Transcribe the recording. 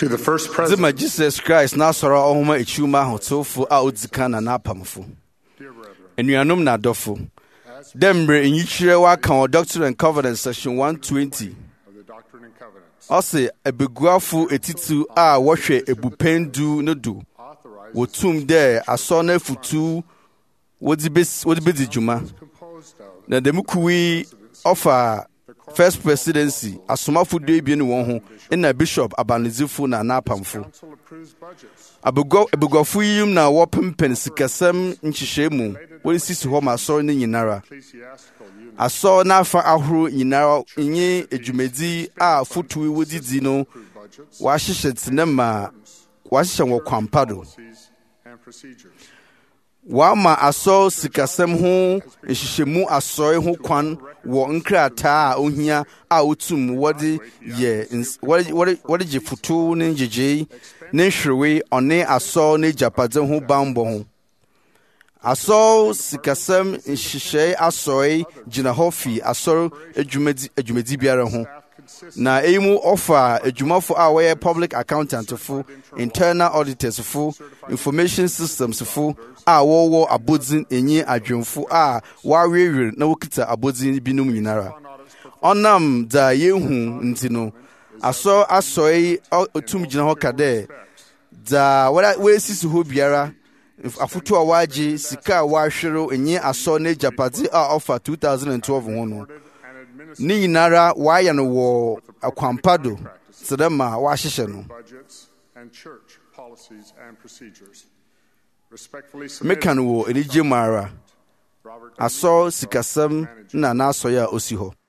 To the first Zima president, Jesus Christ na soro ohoma echiuma hotofo a odzika na napamfo. dear brethren, Enuanom na adofo. Dembre enyichire wa kan Doctrine and Covenants section 120. of the Doctrine and Covenants, Ose ebeguafo etitu a wohwe ebupendu no do. authorizes Wotum de aso na futu wodi bedi juma. composed of Na demukuwi offer First Presidency asomafo do ebien won ho na Bishop Abanizifo na napamfo. council approves budgets Abugwafo yim na wɔpempen sikasɛm nhyehyɛmu wɔde sisi hɔ ma asɔre no nyinara. ecclesiastical units Asɔre n'afa ahoro nyinara nye edwumadi a fotowi wodidi no budgets, wɔahyehyɛ tene ma wɔahyehyɛ wɔ kwampa do. policies, and procedures. Wɔama asɔre sikasɛm ho nhyehyɛmu asɔre ho kwan wɔ nkrataa a ohia a otum wɔde gye foto ne ngyegyei ne nhwerewe ɔne asɔre ne agyapadze ho bambɔ ho. Asɔre sikasɛm nhyehyɛe asɔre gyina hɔ fi asɔre adwumadi biara ho. Na eyi mu ɔfa adwumafo a wɔyɛ public accountantfo, internal auditorsfo, information systemsfo a wɔwɔ abodin enyi adwemfo a wɔawiewire na wɔkita abodin binom nyinara. Ɔnam da yehu nti no, asɔre otum gyina hɔ ka dɛ da wɔasisi hɔ biara afoto a wɔagye sika a wɔahwere enyi asɔre ne agyapadze a ɔfa 2012 ho no. Ne nyinara wɔayɛ no wɔ akwampa do sɛdɛ ma wɔahyehyɛ no. Budgets and church policies and procedures. Respectfully submitted, Meka no wɔ anigye mu ara. Robert Asɔre sikasɛm na n'asɔre a osi hɔ.